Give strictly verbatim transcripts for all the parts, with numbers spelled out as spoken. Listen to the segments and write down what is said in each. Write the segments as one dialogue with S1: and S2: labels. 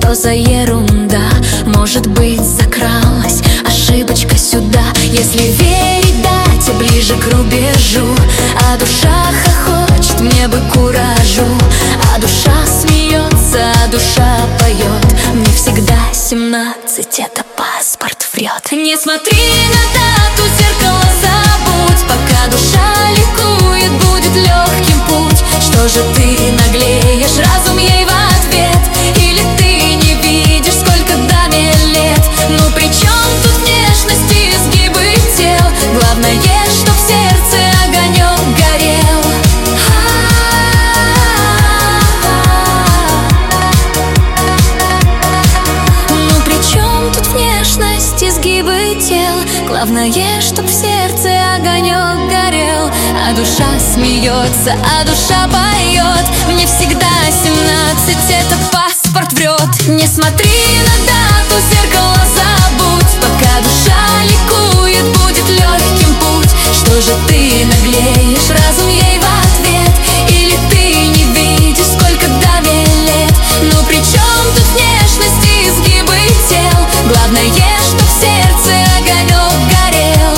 S1: что за ерунда? Может быть, закралась ошибочка сюда. Если верить дате ближе к рубежу, а душа хохочет, мне бы куражу. А душа смеется, а душа поет. Мне всегда семнадцать, это паспорт врет. Не смотри на дату, зеркало забудь. Пока душа ликует, будет легким путь. Что же ты наглеешь, разум ей в ответ? Или ты не видишь, сколько даме лет? Ну при чем тут внешность и изгибы тел? Главное, чтоб в сердце огонек горел. Ну при чем тут внешность, изгибы тел? Главное, чтоб в сердце огонек горел. А душа смеется, а душа поет. Мне всегда семнадцать, это паспорт врет. Не смотри на дату, зеркало забудь. Пока душа ликует, будет легким путь. Что же ты наглеешь, разум ей в ответ? Или ты не видишь, сколько даме лет? Ну при чем тут внешность и изгибы тел? Главное, чтоб в сердце огонек горел.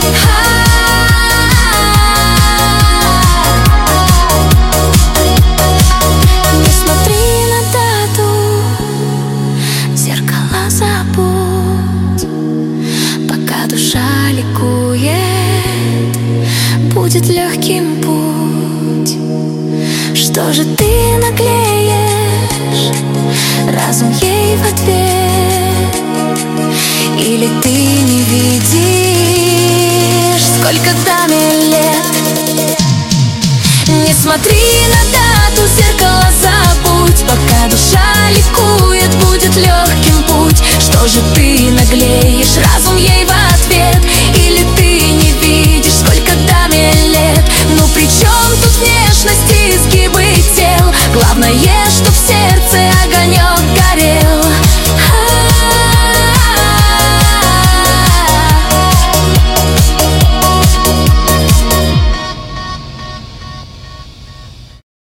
S1: Не смотри на дату, зеркала забудь. Пока душа ликует, будет легким путь. Что же ты наглеешь, разум ей в ответ? Или ты не видишь, сколько даме лет? Не смотри на дату, зеркало забудь. Пока душа ликует, будет легким путь. Что же ты наглеешь, разум ей в ответ? Или ты не видишь?